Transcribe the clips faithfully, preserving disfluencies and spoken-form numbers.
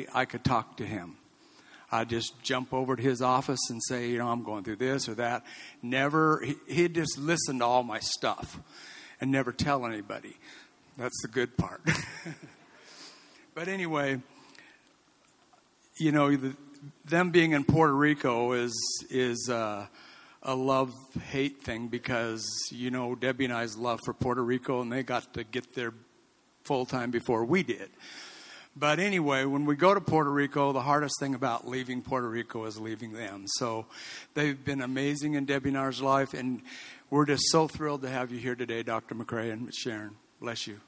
pray, I could talk to him. I'd just jump over to his office and say, you know, I'm going through this or that. Never, he, he'd just listen to all my stuff and never tell anybody. That's the good part. But anyway, you know, the, them being in Puerto Rico is is uh, a love-hate thing because, you know, Debbie and I's love for Puerto Rico, and they got to get there full-time before we did. But anyway, when we go to Puerto Rico, the hardest thing about leaving Puerto Rico is leaving them. So they've been amazing in Debbie and I's life, and we're just so thrilled to have you here today, Doctor McCray and Sharon. Bless you.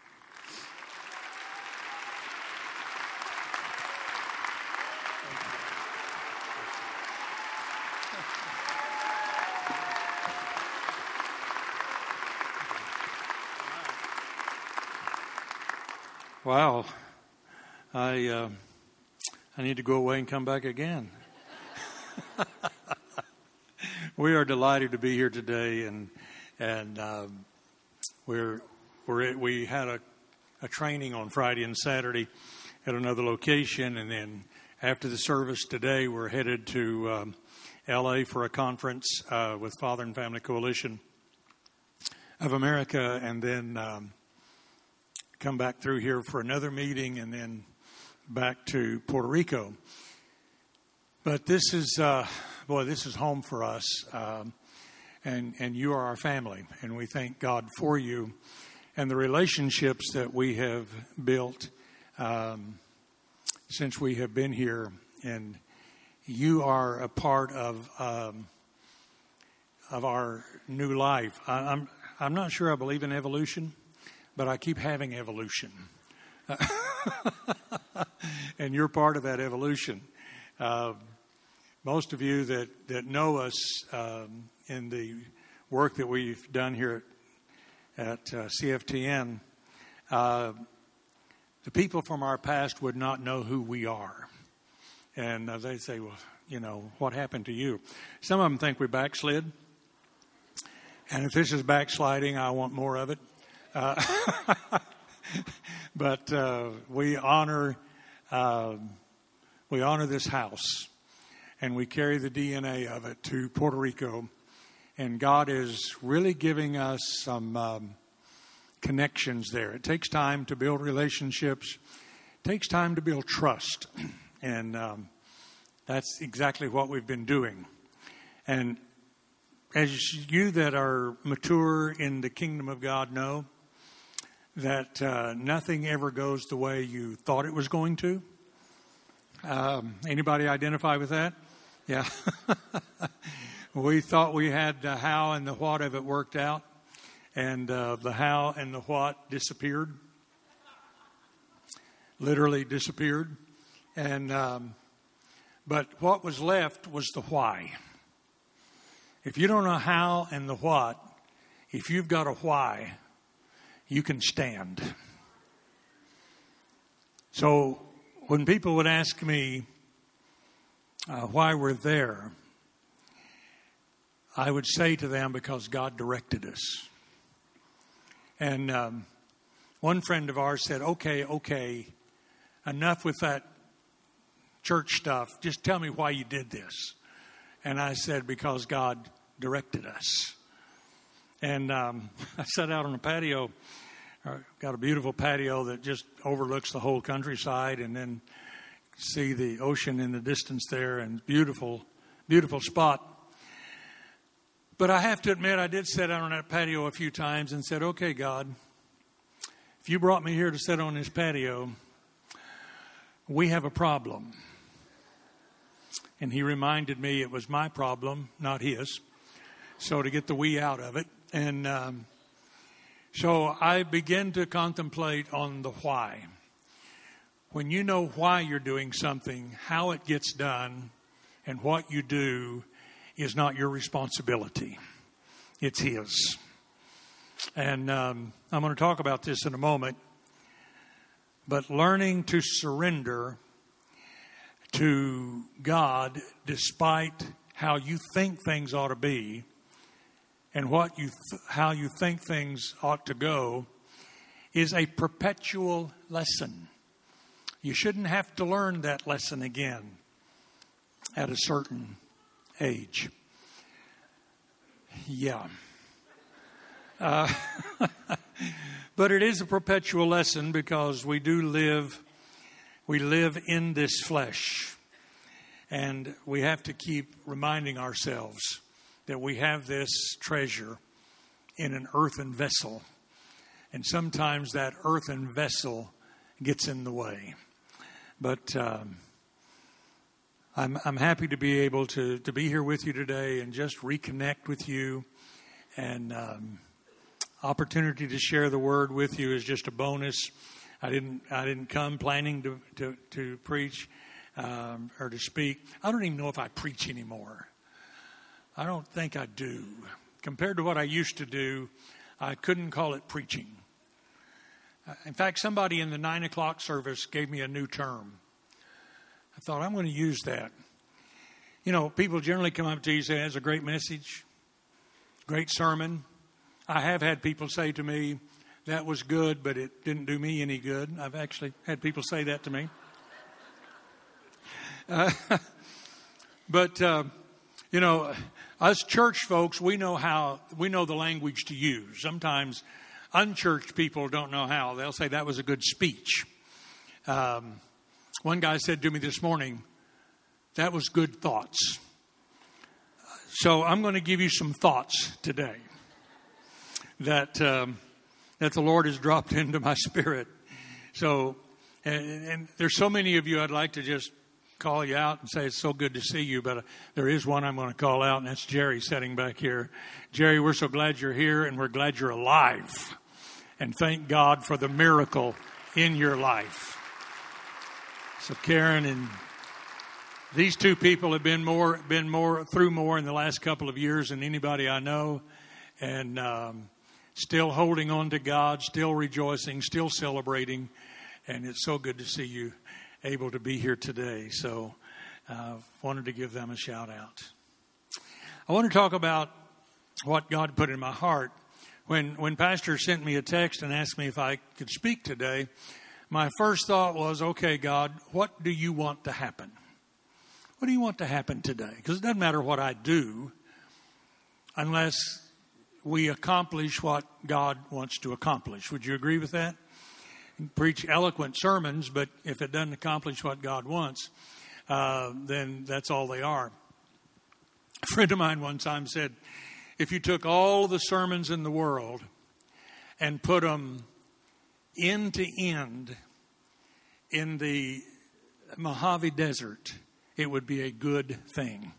Wow. I uh, I need to go away and come back again. We are delighted to be here today, and and um, we're we're we had a, a training on Friday and Saturday at another location, and then after the service today, we're headed to um, L A for a conference uh, with Father and Family Coalition of America, and then um, come back through here for another meeting, and then back to Puerto Rico. But this is, uh, boy, this is home for us, um, and and you are our family, and we thank God for you and the relationships that we have built um, since we have been here, and you are a part of um, of our new life. I, I'm I'm not sure I believe in evolution, but I keep having evolution. And you're part of that evolution. Uh, most of you that, that know us um, in the work that we've done here at, at uh, C F T N, uh, the people from our past would not know who we are. And uh, they say, well, you know, what happened to you? Some of them think we backslid. And if this is backsliding, I want more of it. Uh, but uh, we honor uh, we honor this house, and we carry the D N A of it to Puerto Rico. And God is really giving us some um, connections there. It takes time to build relationships. It takes time to build trust, and um, that's exactly what we've been doing. And as you that are mature in the kingdom of God know, that uh, nothing ever goes the way you thought it was going to. Um, anybody identify with that? Yeah. We thought we had the how and the what of it worked out, and uh, the how and the what disappeared. Literally disappeared. And um, but what was left was the why. If you don't know how and the what, if you've got a why, you can stand. So when people would ask me uh, why we're there, I would say to them, because God directed us. And um, one friend of ours said, okay, okay, enough with that church stuff. Just tell me why you did this. And I said, because God directed us. And um, I sat out on a patio. I've got a beautiful patio that just overlooks the whole countryside, and then see the ocean in the distance there, and beautiful, beautiful spot. But I have to admit, I did sit out on that patio a few times and said, okay, God, if you brought me here to sit on this patio, we have a problem. And he reminded me it was my problem, not his. So to get the we out of it. And um, so I begin to contemplate on the why. When you know why you're doing something, how it gets done, and what you do is not your responsibility. It's his. And um, I'm going to talk about this in a moment. But learning to surrender to God despite how you think things ought to be, and what you th- how you think things ought to go, is a perpetual lesson. You shouldn't have to learn that lesson again at a certain age. Yeah. Uh, but it is a perpetual lesson because we do live, we live in this flesh. And we have to keep reminding ourselves that we have this treasure in an earthen vessel. And sometimes that earthen vessel gets in the way. But um, I'm, I'm happy to be able to, to be here with you today and just reconnect with you. And um, opportunity to share the word with you is just a bonus. I didn't I didn't come planning to, to, to preach um, or to speak. I don't even know if I preach anymore. I don't think I do. Compared to what I used to do, I couldn't call it preaching. In fact, somebody in the nine o'clock service gave me a new term. I thought, I'm going to use that. You know, people generally come up to you and say, that's a great message, great sermon. I have had people say to me, that was good, but it didn't do me any good. I've actually had people say that to me. Uh, but, uh, you know, us church folks, we know how, we know the language to use. Sometimes unchurched people don't know how. They'll say that was a good speech. Um, one guy said to me this morning, that was good thoughts. So I'm going to give you some thoughts today that um, that the Lord has dropped into my spirit. So, and, and there's so many of you I'd like to just call you out and say it's so good to see you, but uh, there is one I'm going to call out, and that's Jerry sitting back here. Jerry, we're so glad you're here, and we're glad you're alive. And thank God for the miracle in your life. So Karen and these two people have been more, been more through more in the last couple of years than anybody I know, and um, still holding on to God, still rejoicing, still celebrating, and it's so good to see you able to be here today. So I uh, wanted to give them a shout out. I want to talk about what God put in my heart. When when Pastor sent me a text and asked me if I could speak today, my first thought was, okay, God, what do you want to happen? What do you want to happen today? Because it doesn't matter what I do unless we accomplish what God wants to accomplish. Would you agree with that? You can preach eloquent sermons, but if it doesn't accomplish what God wants, uh, then that's all they are. A friend of mine one time said, if you took all the sermons in the world and put them end to end in the Mojave Desert, it would be a good thing.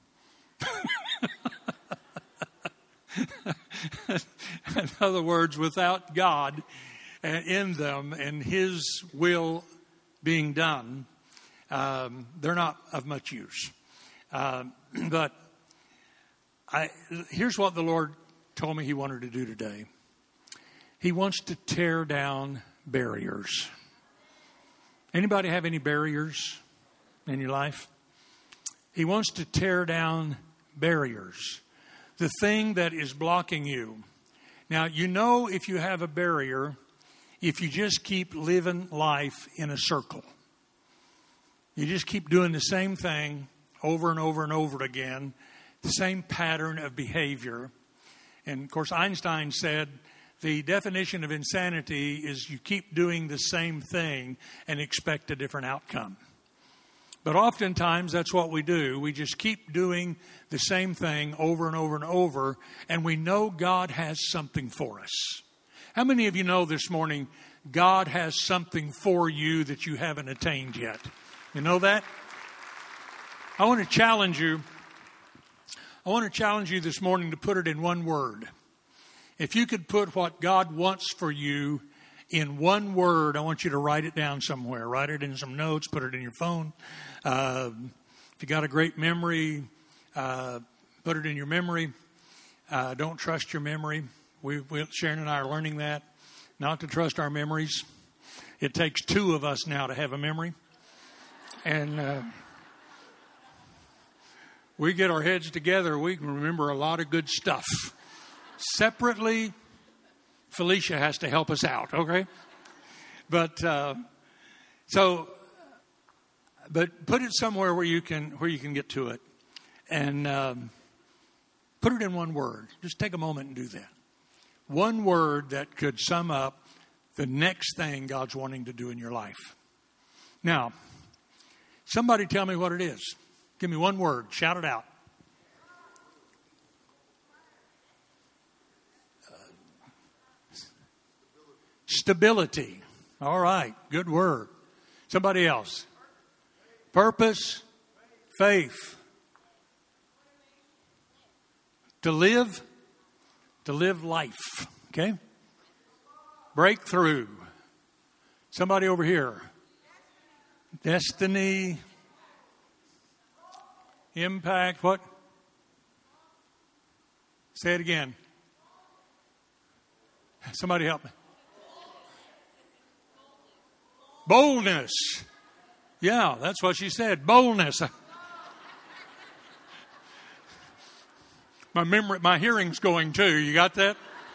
In other words, without God in them and His will being done, um, they're not of much use. Uh, but I, here's what the Lord told me He wanted to do today. He wants to tear down barriers. Anybody have any barriers in your life? He wants to tear down barriers. The thing that is blocking you. Now, you know if you have a barrier, if you just keep living life in a circle. You just keep doing the same thing over and over and over again. The same pattern of behavior. And of course, Einstein said the definition of insanity is you keep doing the same thing and expect a different outcome. But oftentimes that's what we do. We just keep doing the same thing over and over and over, and we know God has something for us. How many of you know this morning God has something for you that you haven't attained yet? You know that? I want to challenge you. I want to challenge you this morning to put it in one word. If you could put what God wants for you in one word, I want you to write it down somewhere. Write it in some notes, put it in your phone. Uh, if you got a great memory, uh, put it in your memory. Uh, don't trust your memory. We, we, Sharon and I are learning that, not to trust our memories. It takes two of us now to have a memory. And uh, we get our heads together, we can remember a lot of good stuff. Separately, Felicia has to help us out, okay? But, uh, so but put it somewhere where you can where you can get to it, and um, put it in one word. Just take a moment and do that. One word that could sum up the next thing God's wanting to do in your life. Now, somebody tell me what it is. Give me one word. Shout it out. Uh, stability. All right. Good word. Somebody else. Purpose. Faith. To live. To live life. Okay? Breakthrough. Somebody over here. Destiny. Impact. What? Say it again. Somebody help me. Boldness. Yeah, that's what she said. Boldness. My memory, my hearing's going too. You got that?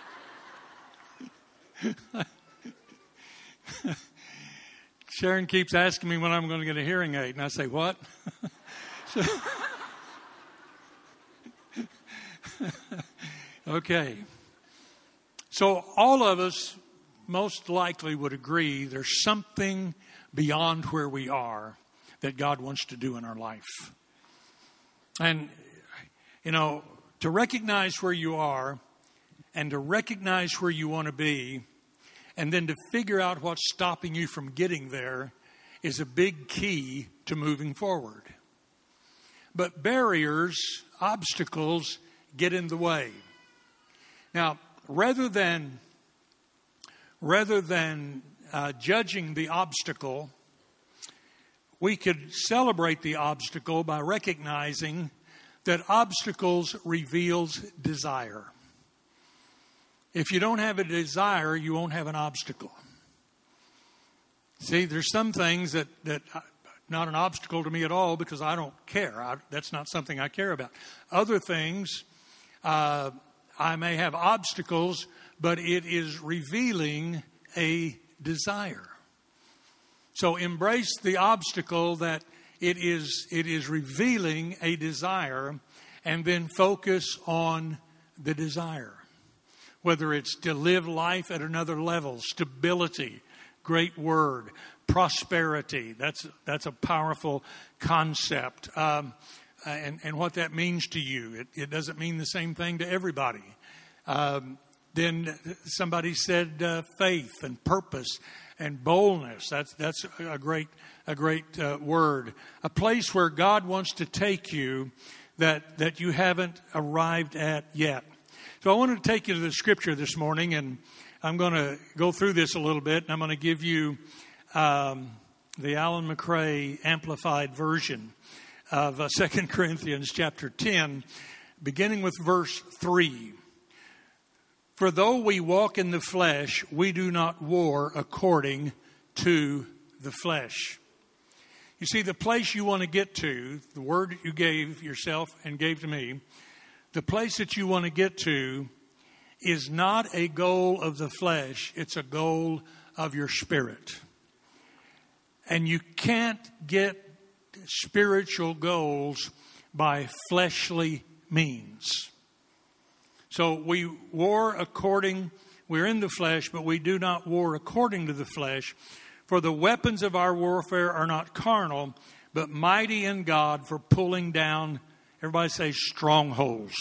Sharon keeps asking me when I'm going to get a hearing aid, and I say, what? so, okay. So all of us most likely would agree there's something beyond where we are that God wants to do in our life. And, you know, to recognize where you are and to recognize where you want to be and then to figure out what's stopping you from getting there is a big key to moving forward. But barriers, obstacles get in the way. Now, rather than, rather than uh, judging the obstacle, we could celebrate the obstacle by recognizing that obstacles reveals desire. If you don't have a desire, you won't have an obstacle. See, there's some things that, that not an obstacle to me at all because I don't care. I, that's not something I care about. Other things, uh, I may have obstacles, but it is revealing a desire. So embrace the obstacle that it is, it is revealing a desire, and then focus on the desire. Whether it's to live life at another level, stability, great word, prosperity. That's that's a powerful concept. Um, and, and what that means to you. It, it doesn't mean the same thing to everybody. Um, then somebody said uh, faith and purpose and boldness. That's that's a great a great uh, word. A place where God wants to take you that that you haven't arrived at yet. So I wanted to take you to the scripture this morning, and I'm going to go through this a little bit, and I'm going to give you um, the Alan McRae Amplified Version of uh, Second Corinthians chapter ten, beginning with verse three. For though we walk in the flesh, we do not war according to the flesh. You see, the place you want to get to, the word that you gave yourself and gave to me, the place that you want to get to is not a goal of the flesh. It's a goal of your spirit. And you can't get spiritual goals by fleshly means. So we war according, we're in the flesh, but we do not war according to the flesh. For the weapons of our warfare are not carnal, but mighty in God for pulling down, everybody say, strongholds.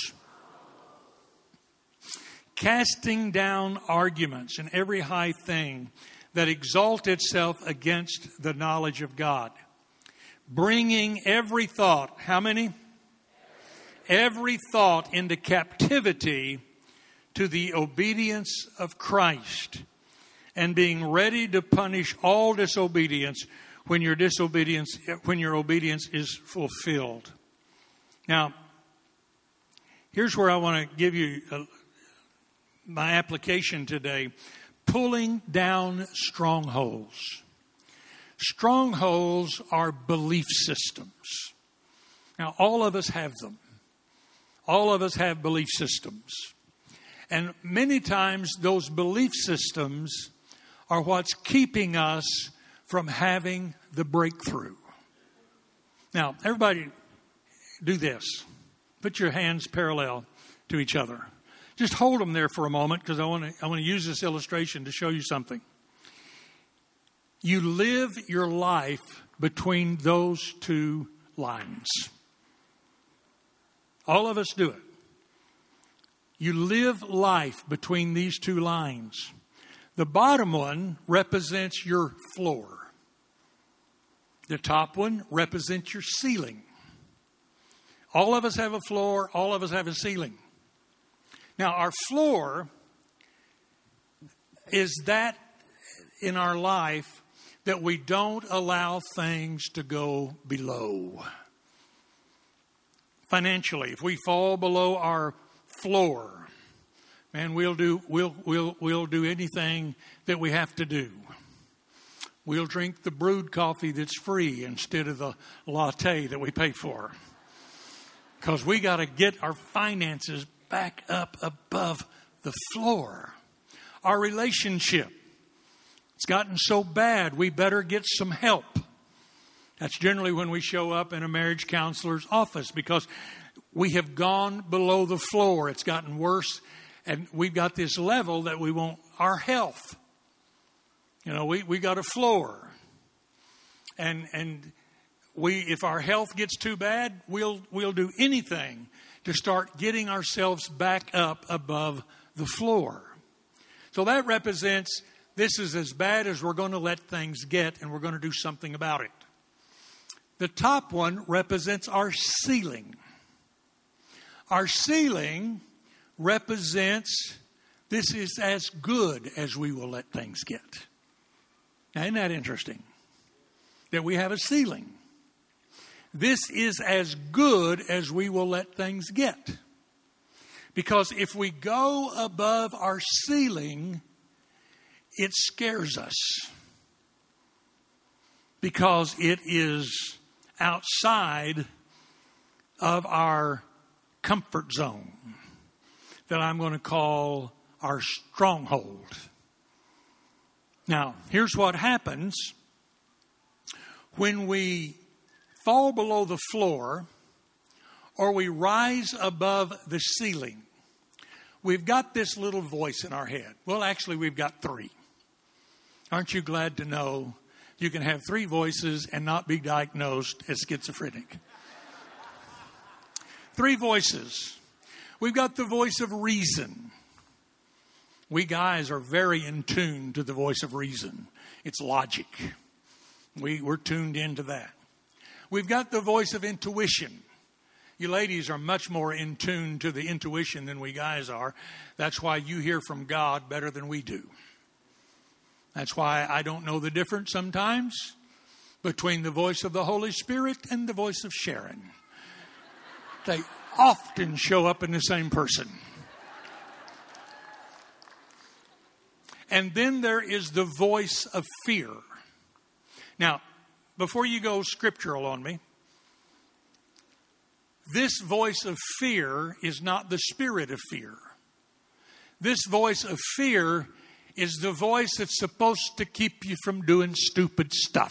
Casting down arguments and every high thing that exalt itself against the knowledge of God. Bringing every thought, how many? Every thought into captivity to the obedience of Christ, and being ready to punish all disobedience when your disobedience, when your obedience is fulfilled. Now, here's where I want to give you a, my application today. Pulling down strongholds. Strongholds are belief systems. Now, all of us have them. All of us have belief systems. And many times those belief systems are what's keeping us from having the breakthrough. Now, everybody do this. Put your hands parallel to each other. Just hold them there for a moment because I want to I want to use this illustration to show you something. You live your life between those two lines. All of us do it. You live life between these two lines. The bottom one represents your floor. The top one represents your ceiling. All of us have a floor. All of us have a ceiling. Now, our floor is that in our life that we don't allow things to go below. Financially, if we fall below our floor, man, we'll do we'll we'll we'll do anything that we have to do. We'll drink the brewed coffee that's free instead of the latte that we pay for. Because we got to get our finances back up above the floor. Our relationship, it's gotten so bad, we better get some help. That's generally when we show up in a marriage counselor's office because we have gone below the floor. It's gotten worse, and we've got this level that we want our health. You know, we, we got a floor. And and we if our health gets too bad, we'll we'll do anything to start getting ourselves back up above the floor. So that represents this is as bad as we're going to let things get, and we're going to do something about it. The top one represents our ceiling. Our ceiling represents this is as good as we will let things get. Now, isn't that interesting? That we have a ceiling. This is as good as we will let things get. Because if we go above our ceiling, it scares us. Because it is outside of our comfort zone that I'm going to call our stronghold. Now, here's what happens when we fall below the floor or we rise above the ceiling. We've got this little voice in our head. Well, actually, we've got three. Aren't you glad to know you can have three voices and not be diagnosed as schizophrenic? Three voices. We've got the voice of reason. We guys are very in tune to the voice of reason. It's logic. We, we're tuned into that. We've got the voice of intuition. You ladies are much more in tune to the intuition than we guys are. That's why you hear from God better than we do. That's why I don't know the difference sometimes between the voice of the Holy Spirit and the voice of Sharon. They often show up in the same person. And then there is the voice of fear. Now, before you go scriptural on me, this voice of fear is not the spirit of fear. This voice of fear is the voice that's supposed to keep you from doing stupid stuff.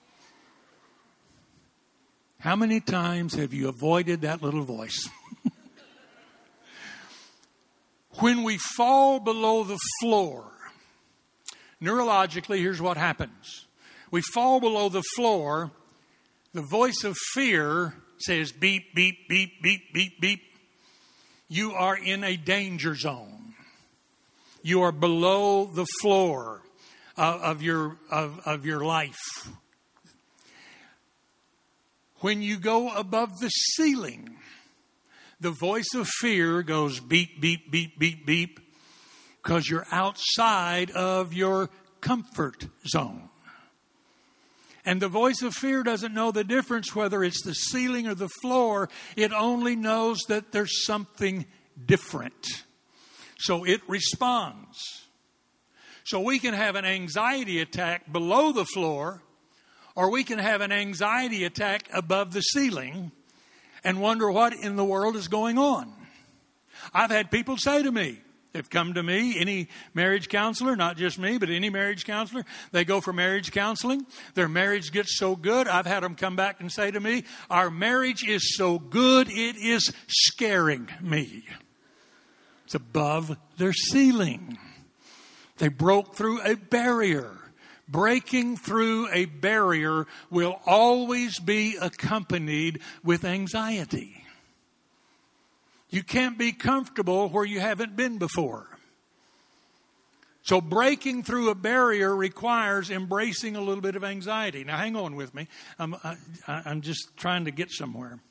How many times have you avoided that little voice? When we fall below the floor, neurologically, here's what happens. We fall below the floor, the voice of fear says beep, beep, beep, beep, beep, beep. You are in a danger zone. You are below the floor of, of your of, of your life. When you go above the ceiling, the voice of fear goes beep, beep, beep, beep, beep, because you're outside of your comfort zone. And the voice of fear doesn't know the difference whether it's the ceiling or the floor. It only knows that there's something different. So it responds. So we can have an anxiety attack below the floor, or we can have an anxiety attack above the ceiling and wonder what in the world is going on. I've had people say to me, They've come to me, any marriage counselor, not just me, but any marriage counselor. They go for marriage counseling. Their marriage gets so good. I've had them come back and say to me, our marriage is so good, it is scaring me. It's above their ceiling. They broke through a barrier. Breaking through a barrier will always be accompanied with anxiety. You can't be comfortable where you haven't been before. So breaking through a barrier requires embracing a little bit of anxiety. Now hang on with me. I'm, I, I'm just trying to get somewhere.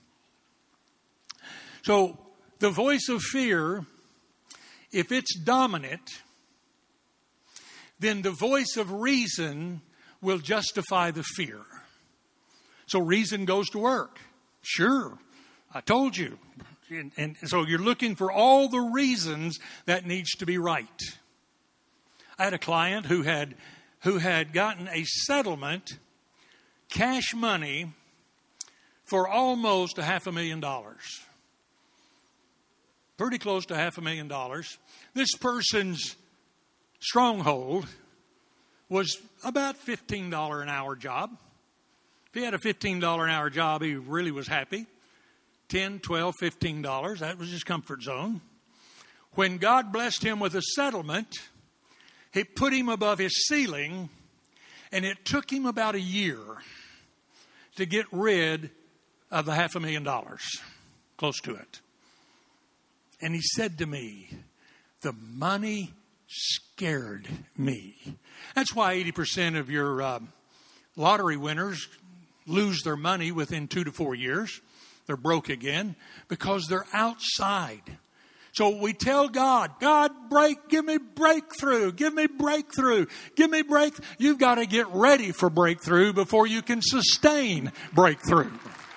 So the voice of fear, if it's dominant, then the voice of reason will justify the fear. So reason goes to work. Sure, I told you. And, and so you're looking for all the reasons that needs to be right. I had a client who had who had gotten a settlement, cash money, for almost a half a million dollars. Pretty close to half a million dollars. This person's stronghold was about fifteen dollars an hour job. If he had a fifteen dollars an hour job, he really was happy. ten, twelve, fifteen dollars. That was his comfort zone. When God blessed him with a settlement, He put him above his ceiling, and it took him about a year to get rid of the half a million dollars, close to it. And he said to me, the money scared me. That's why eighty percent of your uh, lottery winners lose their money within two to four years. They're broke again because they're outside. So we tell God, God, break, give me breakthrough, give me breakthrough, give me breakthrough. You've got to get ready for breakthrough before you can sustain breakthrough.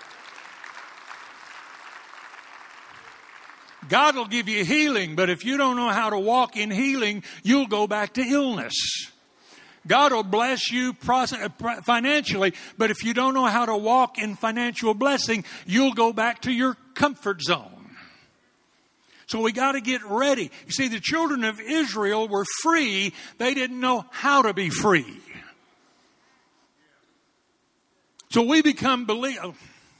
God will give you healing, but if you don't know how to walk in healing, you'll go back to illness. God will bless you financially, but if you don't know how to walk in financial blessing, you'll go back to your comfort zone. So we got to get ready. You see, the children of Israel were free. They didn't know how to be free. So we become believers.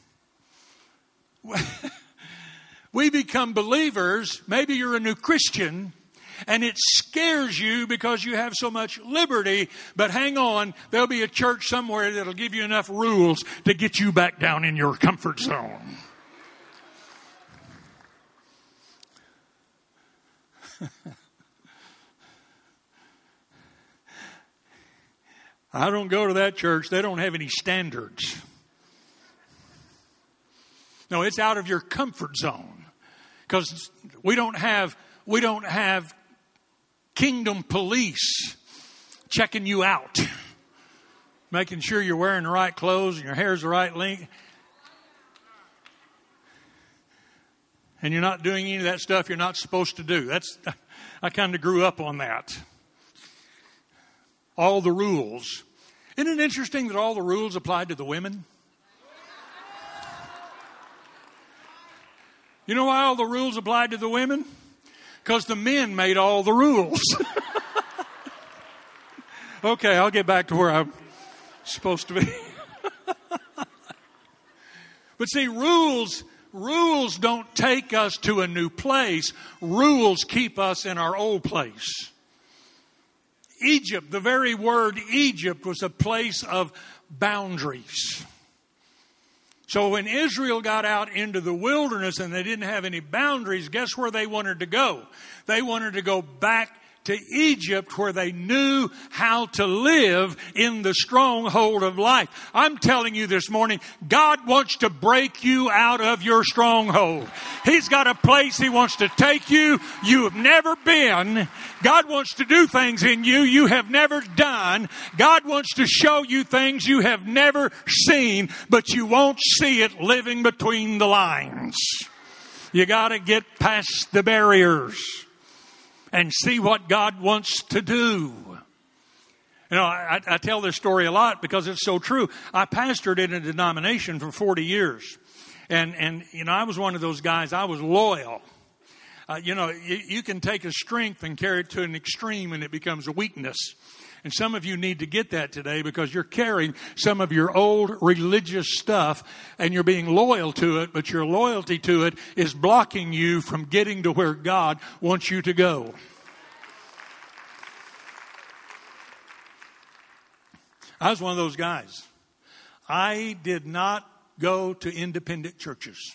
We become believers. Maybe you're a new Christian, and it scares you because you have so much liberty. But hang on, there'll be a church somewhere that'll give you enough rules to get you back down in your comfort zone. I don't go to that church. They don't have any standards. No, it's out of your comfort zone. Because we don't have we don't have kingdom police checking you out, making sure you're wearing the right clothes and your hair's the right length. And you're not doing any of that stuff you're not supposed to do. That's I kind of grew up on that. All the rules. Isn't it interesting that all the rules applied to the women? You know why all the rules applied to the women? Because the men made all the rules. Okay, I'll get back to where I'm supposed to be. But see, rules, rules don't take us to a new place. Rules keep us in our old place. Egypt, the very word Egypt was a place of boundaries. So when Israel got out into the wilderness and they didn't have any boundaries, guess where they wanted to go? They wanted to go back to Egypt where they knew how to live in the stronghold of life. I'm telling you this morning, God wants to break you out of your stronghold. He's got a place He wants to take you you have never been. God wants to do things in you you have never done. God wants to show you things you have never seen, but you won't see it living between the lines. You got to get past the barriers and see what God wants to do. You know, I, I tell this story a lot because it's so true. I pastored in a denomination for forty years. And, and, you know, I was one of those guys, I was loyal. Uh, you know, you, you can take a strength and carry it to an extreme and it becomes a weakness. And some of you need to get that today because you're carrying some of your old religious stuff and you're being loyal to it, but your loyalty to it is blocking you from getting to where God wants you to go. I was one of those guys. I did not go to independent churches.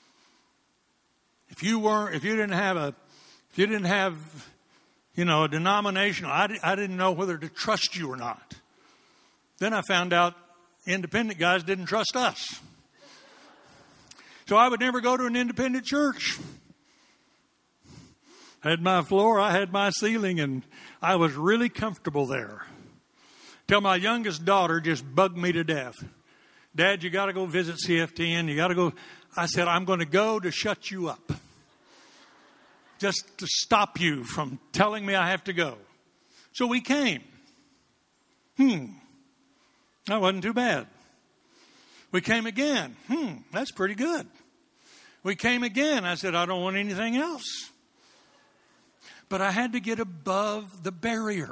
If you were, if you didn't have a, if you didn't have, you know, a denominational, I, I didn't know whether to trust you or not. Then I found out independent guys didn't trust us. So I would never go to an independent church. I had my floor, I had my ceiling, and I was really comfortable there. Till my youngest daughter just bugged me to death. Dad, you got to go visit C F T N. You got to go. I said, I'm going to go to shut you up. Just to stop you from telling me I have to go. So we came. Hmm. That wasn't too bad. We came again. Hmm. That's pretty good. We came again. I said, I don't want anything else. But I had to get above the barrier.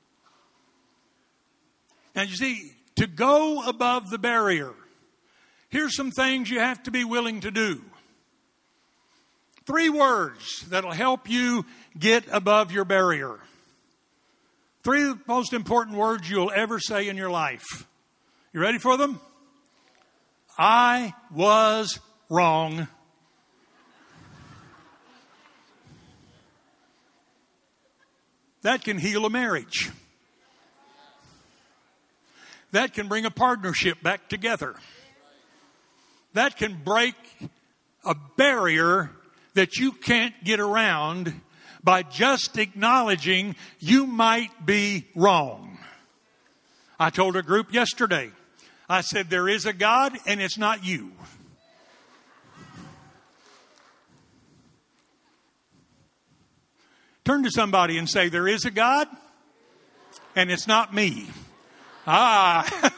Now, you see, to go above the barrier, here's some things you have to be willing to do. Three words that'll help you get above your barrier. Three of the most important words you'll ever say in your life. You ready for them? I was wrong. That can heal a marriage. That can bring a partnership back together. That can break a barrier that you can't get around by just acknowledging you might be wrong. I told a group yesterday, I said, there is a God and it's not you. Turn to somebody and say, there is a God and it's not me. Ah.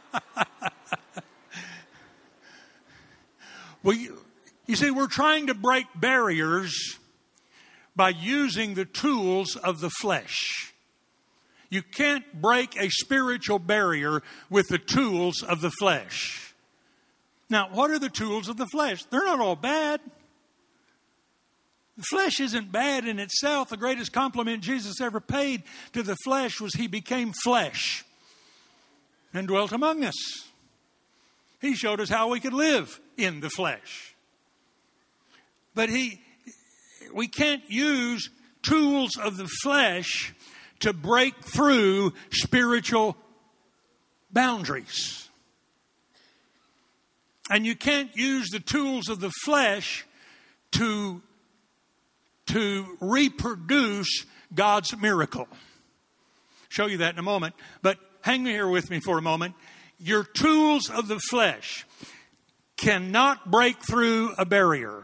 Well, you, you see, we're trying to break barriers by using the tools of the flesh. You can't break a spiritual barrier with the tools of the flesh. Now, what are the tools of the flesh? They're not all bad. The flesh isn't bad in itself. The greatest compliment Jesus ever paid to the flesh was he became flesh and dwelt among us. He showed us how we could live in the flesh. But he, we can't use tools of the flesh to break through spiritual boundaries. And you can't use the tools of the flesh to, to reproduce God's miracle. Show you that in a moment. But hang here with me for a moment. Your tools of the flesh cannot break through a barrier.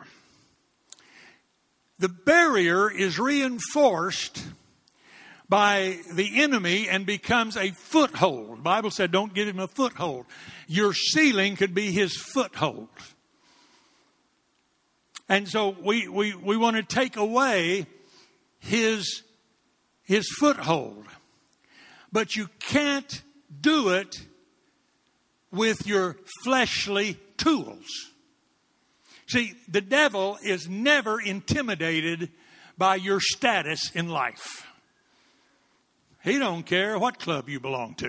The barrier is reinforced by the enemy and becomes a foothold. The Bible said don't give him a foothold. Your ceiling could be his foothold. And so we, we, we want to take away his, his foothold. But you can't do it with your fleshly tools. See, the devil is never intimidated by your status in life. He don't care what club you belong to.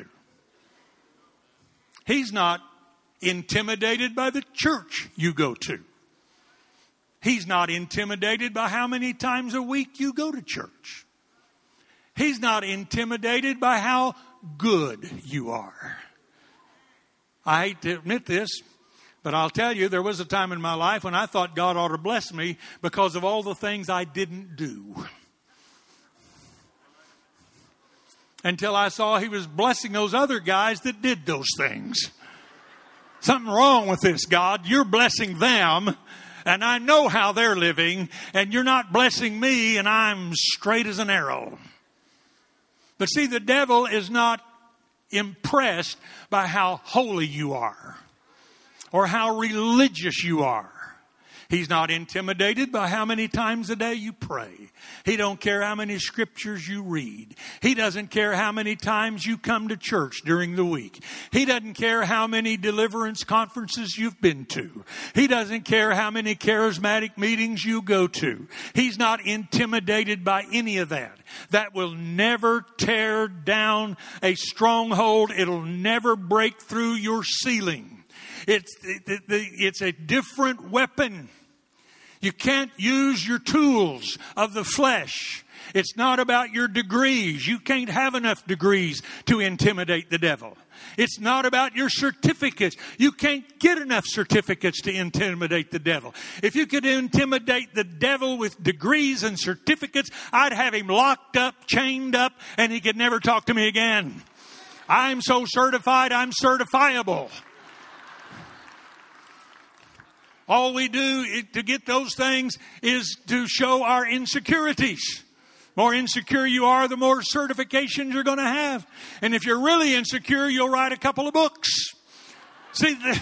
He's not intimidated by the church you go to. He's not intimidated by how many times a week you go to church. He's not intimidated by how good you are. I hate to admit this, but I'll tell you, there was a time in my life when I thought God ought to bless me because of all the things I didn't do. Until I saw he was blessing those other guys that did those things. Something wrong with this, God. You're blessing them, and I know how they're living, and you're not blessing me, and I'm straight as an arrow. But see, the devil is not impressed by how holy you are or how religious you are. He's not intimidated by how many times a day you pray. He don't care how many scriptures you read. He doesn't care how many times you come to church during the week. He doesn't care how many deliverance conferences you've been to. He doesn't care how many charismatic meetings you go to. He's not intimidated by any of that. That will never tear down a stronghold. It'll never break through your ceiling. It's, it, it's a different weapon. You can't use your tools of the flesh. It's not about your degrees. You can't have enough degrees to intimidate the devil. It's not about your certificates. You can't get enough certificates to intimidate the devil. If you could intimidate the devil with degrees and certificates, I'd have him locked up, chained up, and he could never talk to me again. I'm so certified, I'm certifiable. All we do to get those things is to show our insecurities. The more insecure you are, the more certifications you're going to have. And if you're really insecure, you'll write a couple of books. See, the,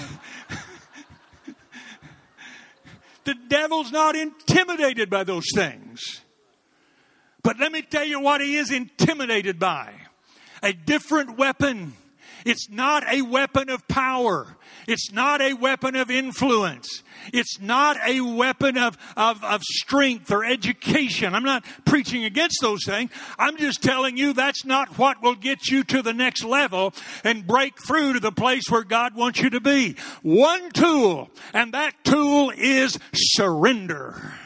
the devil's not intimidated by those things. But let me tell you what he is intimidated by. A different weapon. It's not a weapon of power. It's not a weapon of influence. It's not a weapon of, of, of strength or education. I'm not preaching against those things. I'm just telling you that's not what will get you to the next level and break through to the place where God wants you to be. One tool, and that tool is surrender.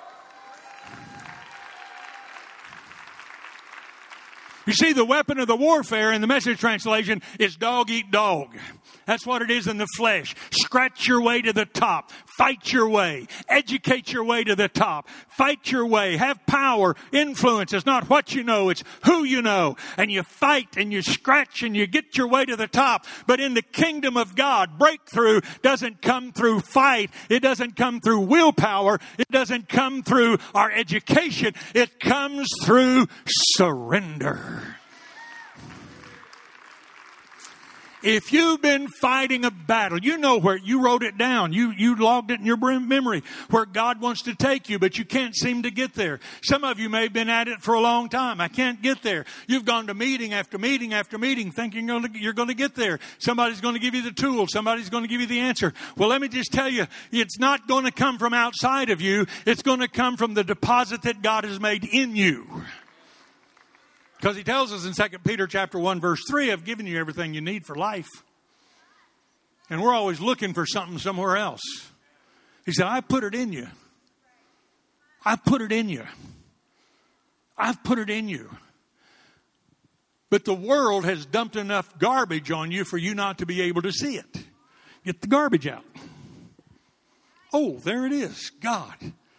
You see, the weapon of the warfare in the Message translation is dog eat dog. That's what it is in the flesh. Scratch your way to the top. Fight your way. Educate your way to the top. Fight your way. Have power. Influence. It's not what you know. It's who you know. And you fight and you scratch and you get your way to the top. But in the kingdom of God, breakthrough doesn't come through fight. It doesn't come through willpower. It doesn't come through our education. It comes through surrender. If you've been fighting a battle, you know where you wrote it down. You, you logged it in your memory where God wants to take you, but you can't seem to get there. Some of you may have been at it for a long time. I can't get there. You've gone to meeting after meeting after meeting thinking you're going to, you're going to get there. Somebody's going to give you the tool. Somebody's going to give you the answer. Well, let me just tell you, it's not going to come from outside of you. It's going to come from the deposit that God has made in you. Because he tells us in Second Peter chapter one, verse three, I've given you everything you need for life. And we're always looking for something somewhere else. He said, I put it in you. I put it in you. I've put it in you. But the world has dumped enough garbage on you for you not to be able to see it. Get the garbage out. Oh, there it is. God.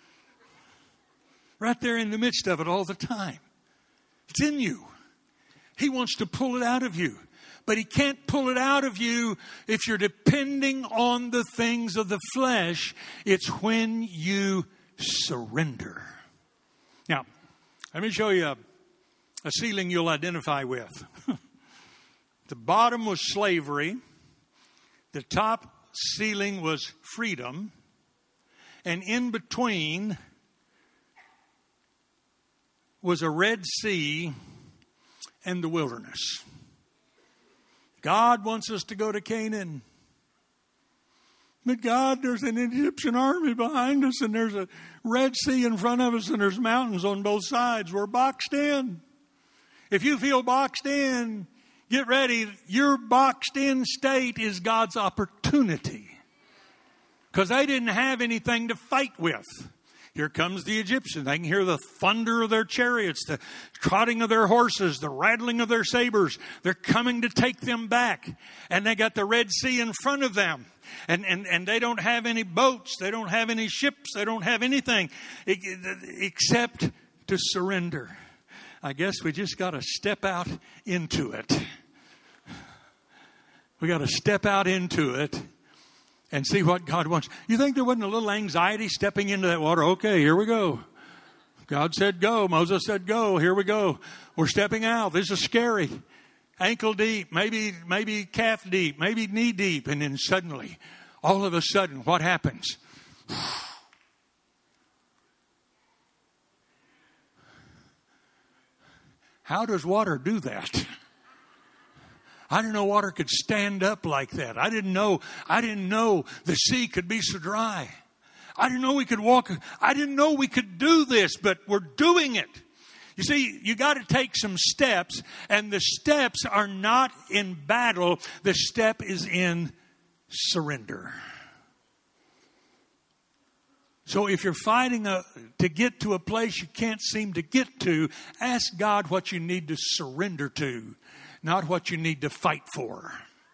Right there in the midst of it all the time. It's in you. He wants to pull it out of you. But he can't pull it out of you if you're depending on the things of the flesh. It's when you surrender. Now, let me show you a, a ceiling you'll identify with. The bottom was slavery. The top ceiling was freedom. And in between was a Red Sea and the wilderness. God wants us to go to Canaan. But God, there's an Egyptian army behind us and there's a Red Sea in front of us and there's mountains on both sides. We're boxed in. If you feel boxed in, get ready. Your boxed in state is God's opportunity. Because they didn't have anything to fight with. Here comes the Egyptians. They can hear the thunder of their chariots, the trotting of their horses, the rattling of their sabers. They're coming to take them back. And they got the Red Sea in front of them. And, and, and they don't have any boats. They don't have any ships. They don't have anything except to surrender. I guess we just got to step out into it. We got to step out into it. And see what God wants. You think there wasn't a little anxiety stepping into that water? Okay, here we go. God said go. Moses said go. Here we go. We're stepping out. This is scary. Ankle deep, maybe maybe calf deep, maybe knee deep. And then suddenly, all of a sudden, what happens? How does water do that? I didn't know water could stand up like that. I didn't know, I didn't know the sea could be so dry. I didn't know we could walk. I didn't know we could do this, but we're doing it. You see, you got to take some steps, and the steps are not in battle. The step is in surrender. So if you're fighting a, to get to a place you can't seem to get to, ask God what you need to surrender to, not what you need to fight for.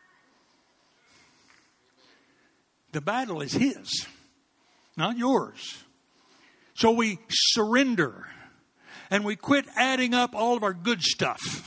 The battle is His, not yours. So we surrender. And we quit adding up all of our good stuff.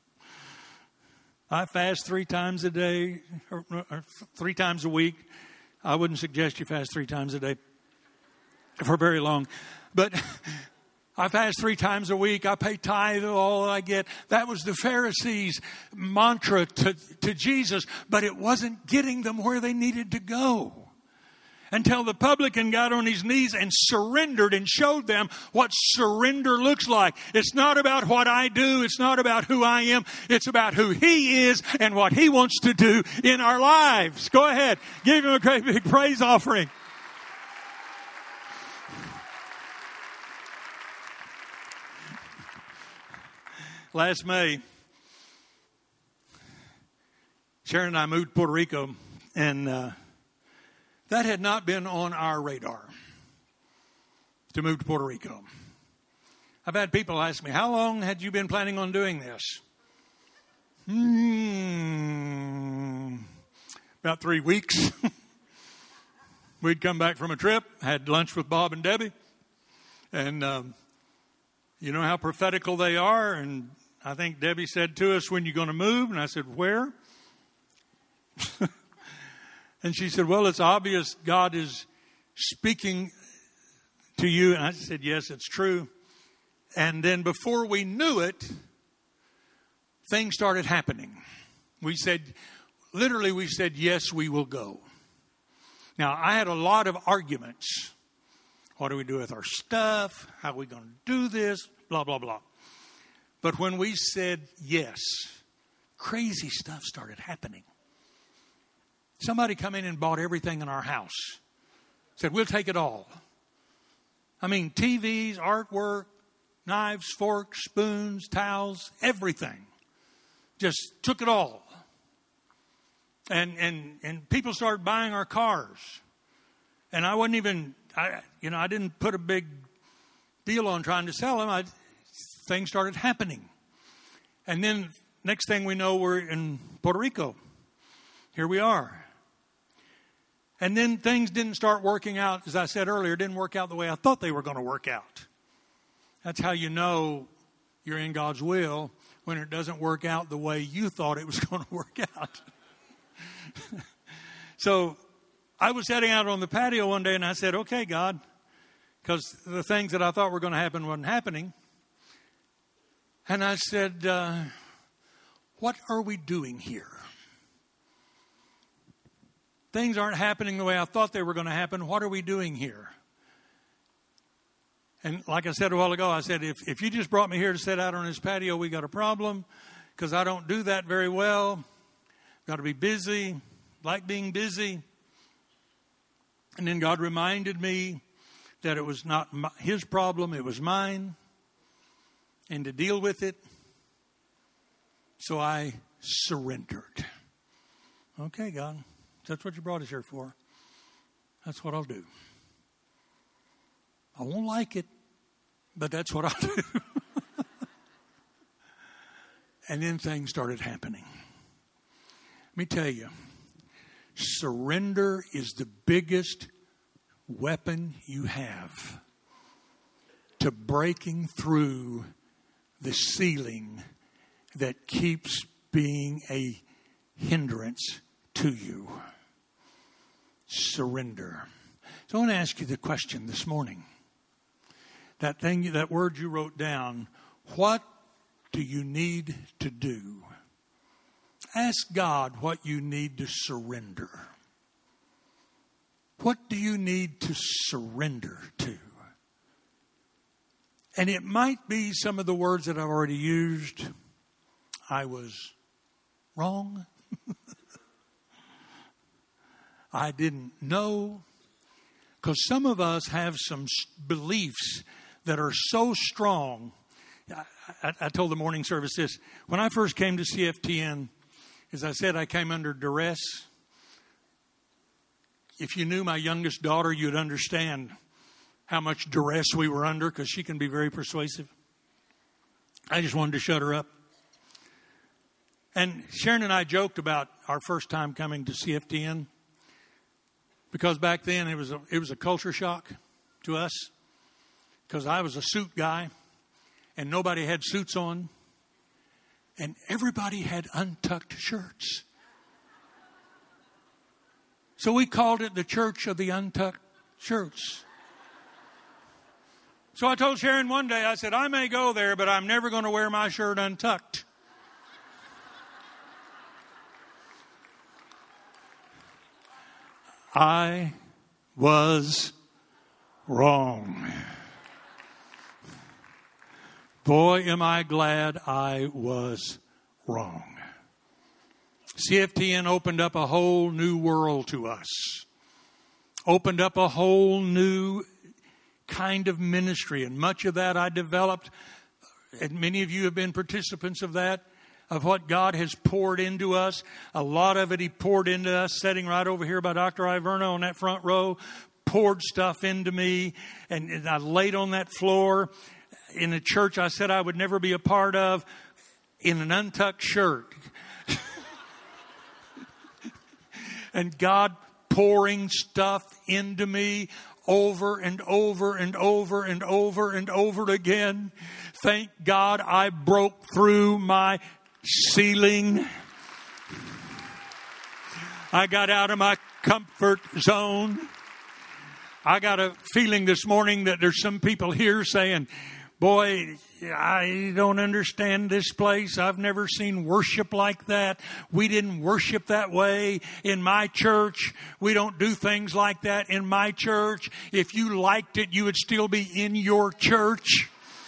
I fast three times a day, or, or three times a week. I wouldn't suggest you fast three times a day for very long. But I fast three times a week. I pay tithe of all I get. That was the Pharisees' mantra to, to Jesus. But it wasn't getting them where they needed to go. Until the publican got on his knees and surrendered and showed them what surrender looks like. It's not about what I do. It's not about who I am. It's about who He is and what He wants to do in our lives. Go ahead. Give Him a great big praise offering. Last May, Sharon and I moved to Puerto Rico, and uh, that had not been on our radar to move to Puerto Rico. I've had people ask me, how long had you been planning on doing this? Hmm, about three weeks. We'd come back from a trip, had lunch with Bob and Debbie. And um, you know how prophetical they are. And I think Debbie said to us, when are you going to move? And I said, where? And she said, well, it's obvious God is speaking to you. And I said, yes, it's true. And then before we knew it, things started happening. We said, literally, we said, yes, we will go. Now, I had a lot of arguments. What do we do with our stuff? How are we going to do this? Blah, blah, blah. But when we said yes, crazy stuff started happening. Somebody come in and bought everything in our house. Said, we'll take it all. I mean, T Vs, artwork, knives, forks, spoons, towels, everything. Just took it all. And and and people started buying our cars. And I wasn't even, I, you know, I didn't put a big deal on trying to sell them. I, things started happening. And then next thing we know, we're in Puerto Rico. Here we are. And then things didn't start working out, as I said earlier, didn't work out the way I thought they were going to work out. That's how you know you're in God's will, when it doesn't work out the way you thought it was going to work out. So I was heading out on the patio one day and I said, okay, God, because the things that I thought were going to happen wasn't happening. And I said, uh, what are we doing here? Things aren't happening the way I thought they were going to happen. What are we doing here? And like I said a while ago, I said, if, if you just brought me here to sit out on this patio, we got a problem, because I don't do that very well. Got to be busy, like being busy. And then God reminded me that it was not my, His problem, it was mine, and to deal with it. So I surrendered. Okay, God. That's what you brought us here for. That's what I'll do. I won't like it, but that's what I'll do. And then things started happening. Let me tell you, surrender is the biggest weapon you have to breaking through the ceiling that keeps being a hindrance to you. Surrender. So I want to ask you the question this morning. That thing, that word you wrote down, what do you need to do? Ask God what you need to surrender. What do you need to surrender to? And it might be some of the words that I've already used. I was wrong. I didn't know. Because some of us have some beliefs that are so strong. I, I, I told the morning service this. When I first came to C F T N, as I said, I came under duress. If you knew my youngest daughter, you'd understand how much duress we were under, because she can be very persuasive. I just wanted to shut her up. And Sharon and I joked about our first time coming to C F T N, because back then it was a, it was a culture shock to us, because I was a suit guy and nobody had suits on and everybody had untucked shirts. So we called it the Church of the Untucked Shirts. So I told Sharon one day, I said, I may go there, but I'm never going to wear my shirt untucked. I was wrong. Boy, am I glad I was wrong. C F T N opened up a whole new world to us. Opened up a whole new kind of ministry. And much of that I developed, and many of you have been participants of that, of what God has poured into us. A lot of it He poured into us, sitting right over here by Doctor Iverno on that front row, poured stuff into me, and, and I laid on that floor in a church I said I would never be a part of, in an untucked shirt. And God pouring stuff into me over and over and over and over and over again. Thank God I broke through my ceiling. I got out of my comfort zone. I got a feeling this morning that there's some people here saying, boy, I don't understand this place. I've never seen worship like that. We didn't worship that way in my church. We don't do things like that in my church. If you liked it, you would still be in your church.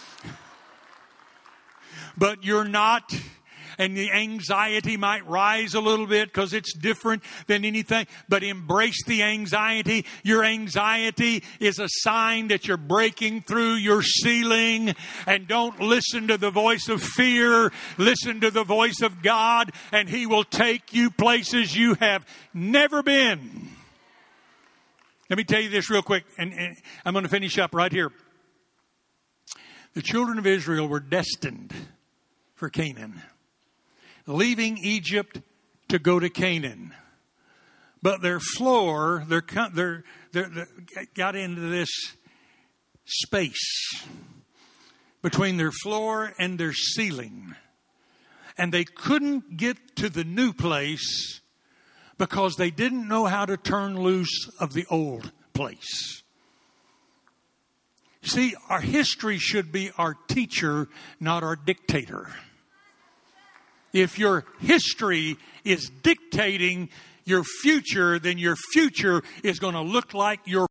But you're not. And the anxiety might rise a little bit because it's different than anything. But embrace the anxiety. Your anxiety is a sign that you're breaking through your ceiling. And don't listen to the voice of fear. Listen to the voice of God. And He will take you places you have never been. Let me tell you this real quick. And, and I'm going to finish up right here. The children of Israel were destined for Canaan, leaving Egypt to go to Canaan. But their floor, their, their, their, their got into this space between their floor and their ceiling. And they couldn't get to the new place because they didn't know how to turn loose of the old place. See, our history should be our teacher, not our dictator. If your history is dictating your future, then your future is going to look like your